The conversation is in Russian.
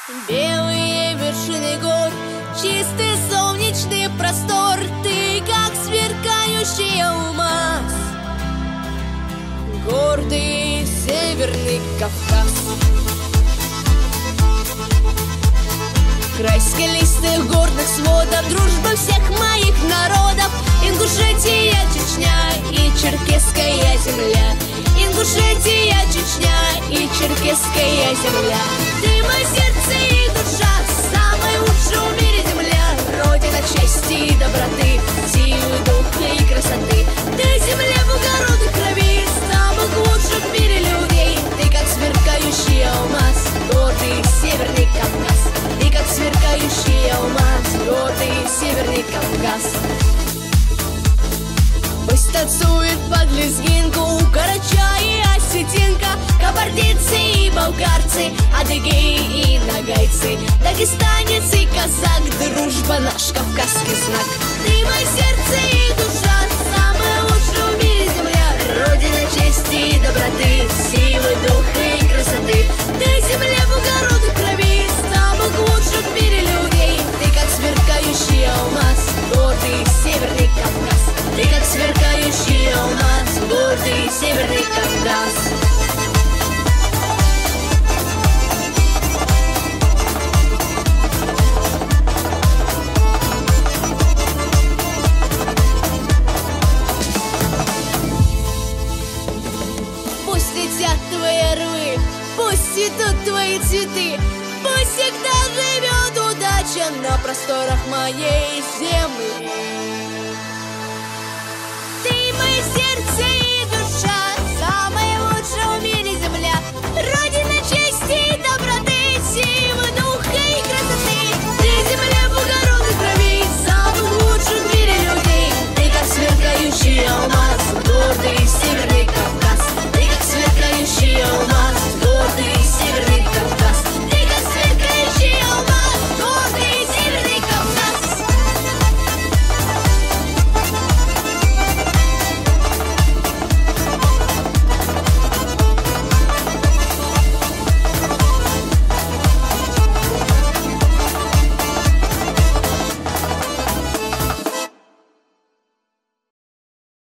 Белые вершины гор, чистый солнечный простор, ты как сверкающий алмаз, гордый Северный Кавказ. Край скалистых горных сводов, дружба всех моих народов, Ингушетия, Чечня и Черкесская земля, Ингушетия, Чечня и Черкесская земля. Ты мое сердце и душа, самая лучшая в мире земля, родина чести и доброты, силы духа и красоты. Ты земля благородной крови, самых лучших в мире людей, ты как сверкающий алмаз, гордый Северный Кавказ, ты как сверкающий алмаз, гордый Северный Кавказ. Пусть танцует под лезгинку Карача и осетинка, кабардинцы и болгарцы, адыгеи и нагайцы, дагестанец и казак, дружба наш кавказский знак. Ты мое сердце и душа, самая лучшая в мире земля, родина чести и доброты, силы духа и красоты. Ты земля благородной крови, самых лучших в мире людей, ты как сверкающий алмаз, гордый Северный Кавказ, ты как сверкающий алмаз, гордый Северный Кавказ. Пусть летят твои орлы, пусть цветут твои цветы, пусть всегда живет удача на просторах моей земли. Ты мое сердце